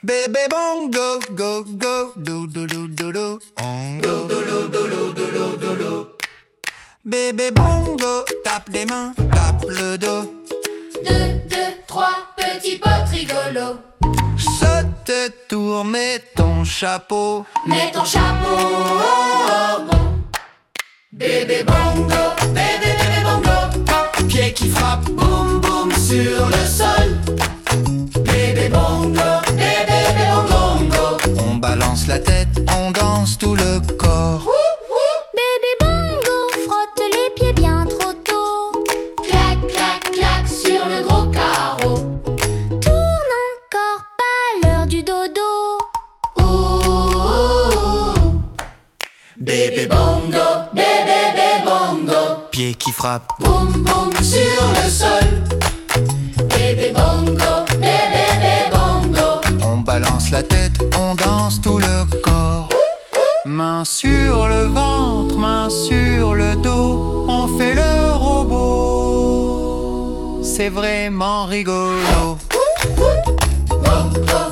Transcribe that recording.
Bébé bongo, go, go, do, do, do, do, do. Bongo. Bébé bongo, tape les mains, tape le dos. 2, 2, 3, petits potes rigolos. Saute, tour, mets ton chapeau. Mets ton chapeau au bon. Bébé bongo, bébé bongo. Pied qui frappe, Boum boum sur le sol. Bébé bongo, bébé bongo. on balance la tête, on danse tout le corps. Bébé bongo frotte les pieds bien trop tôt. Clac, clac, clac sur le gros carreau. Tourne encore, pas l'heure du dodo. Ouh. Bébé bongo, bébé bongo. Pied qui frappe, Boum boum sur le sol. Bébé bongo, bébé bongo. on balance la tête, on danse tout le corps. Main sur le ventre, main sur le dos, on fait le robot. C'est vraiment rigolo. Bongo,